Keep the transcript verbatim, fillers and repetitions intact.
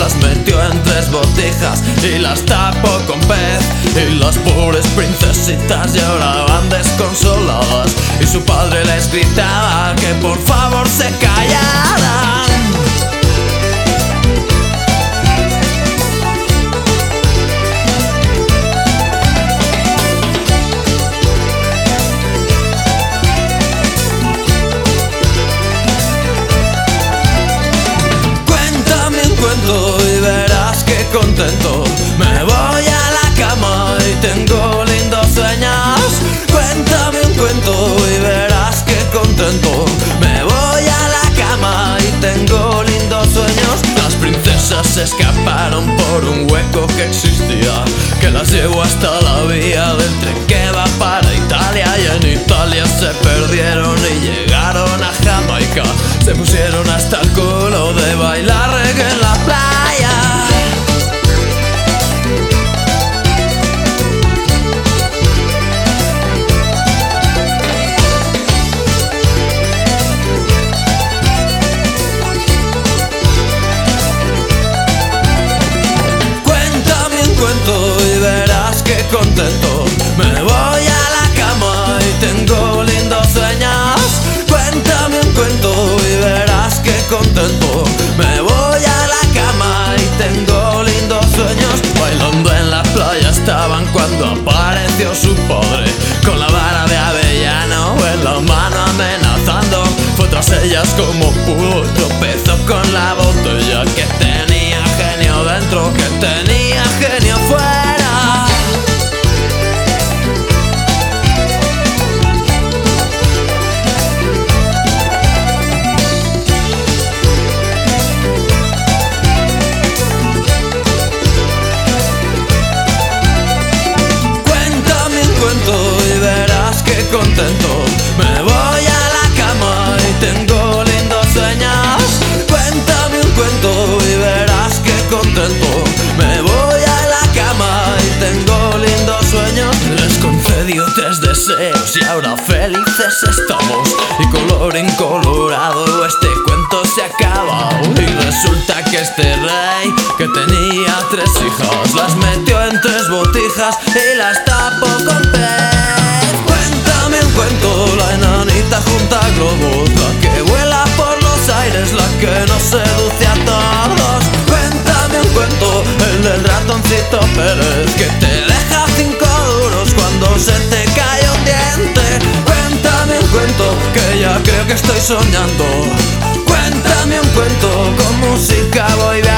las metió en tres botijas y las tapó con pez. Y las pobres princesitas lloraban desconsoladas y su padre les gritaba que por favor se callaran. Y verás que contento me voy a la cama y tengo lindos sueños. Cuéntame un cuento y verás que contento me voy a la cama y tengo lindos sueños. Las princesas se escaparon por un hueco que existía, que las llevó hasta la vía del tren que va para Italia. Y en Italia se perdieron y llegaron a Jamaica. Se pusieron hasta el culo de bailar reggae en la playa. Cuéntame un cuento y verás que contento me voy a la cama y tengo lindos sueños. Cuéntame un cuento y verás que contento me voy a la cama y tengo lindos sueños. Bailando en la playa estaban cuando apareció su padre, con la vara de avellano en la mano amenazando. Fue tras ellas como pudo, tropezó con la botella, que tenía genio dentro, que tenía genio fuera. Y verás que contento me voy a la cama y tengo lindos sueños. Cuéntame un cuento y verás que contento me voy a la cama y tengo lindos sueños. Les concedió tres deseos y ahora felices estamos, y colorín colorado este cuento se acaba. Y resulta que este rey, que tenía tres hijas, las metió en tres botijas y las tapó con pez. Cuéntame un cuento, la enanita junta globos, la que vuela por los aires, la que nos seduce a todos. Cuéntame un cuento, el del ratoncito Pérez, que te deja cinco duros cuando se te cae un diente. Cuéntame un cuento, que ya creo que estoy soñando. Cuéntame un cuento, con música voy viajando.